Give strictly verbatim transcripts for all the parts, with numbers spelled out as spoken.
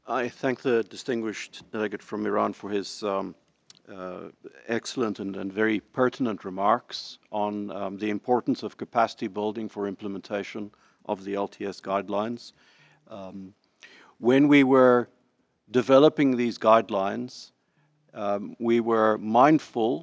I thank the distinguished delegate from Iran for his um, uh, excellent and, and very pertinent remarks on um, the importance of capacity building for implementation of the L T S guidelines. Um, when we were developing these guidelines, um, we were mindful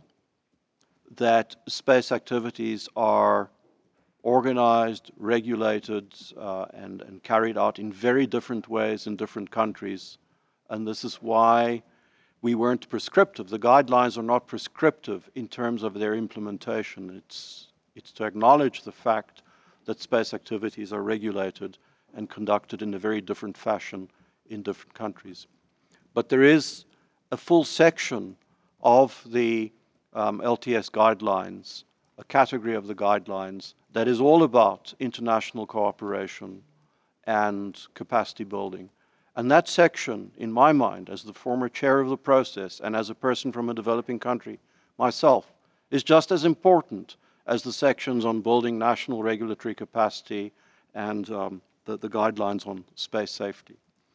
that space activities are organized, regulated, uh, and, and carried out in very different ways in different countries. And this is why we weren't prescriptive. The guidelines are not prescriptive in terms of their implementation. It's, it's to acknowledge the fact that space activities are regulated and conducted in a very different fashion in different countries. But there is a full section of the um, L T S guidelines, a category of the guidelines that is all about international cooperation and capacity building. And that section, in my mind, as the former chair of the process and as a person from a developing country myself, is just as important as the sections on building national regulatory capacity and um, the, the guidelines on space safety.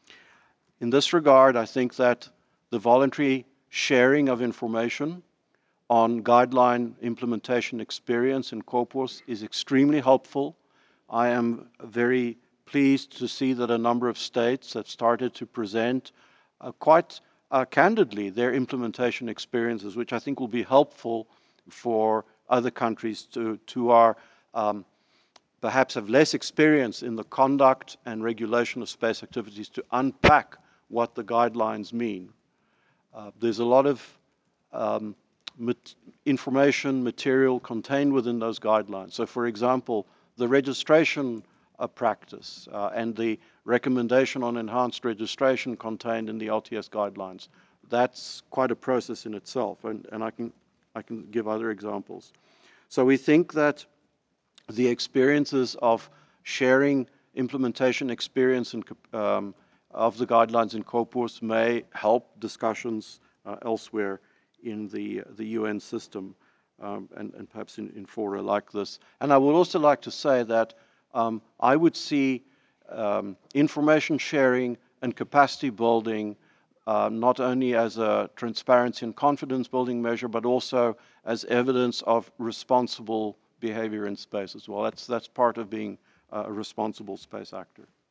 In this regard, I think that the voluntary sharing of information on guideline implementation experience in COPUOS is extremely helpful. I am very pleased to see that a number of states have started to present uh, quite uh, candidly their implementation experiences, which I think will be helpful for other countries to, to our um, perhaps have less experience in the conduct and regulation of space activities to unpack what the guidelines mean. Uh, there's a lot of um, mat information, material contained within those guidelines. So for example, the registration uh, practice uh, and the recommendation on enhanced registration contained in the L T S guidelines, that's quite a process in itself, and, and I, can, I can give other examples. So we think that the experiences of sharing implementation experience in, um, of the guidelines in COPUOS may help discussions uh, elsewhere in the, the U N system um, and, and perhaps in, in fora like this. And I would also like to say that um, I would see um, information sharing and capacity building uh, not only as a transparency and confidence building measure, but also as evidence of responsible behavior in space as well. That's, that's part of being a responsible space actor.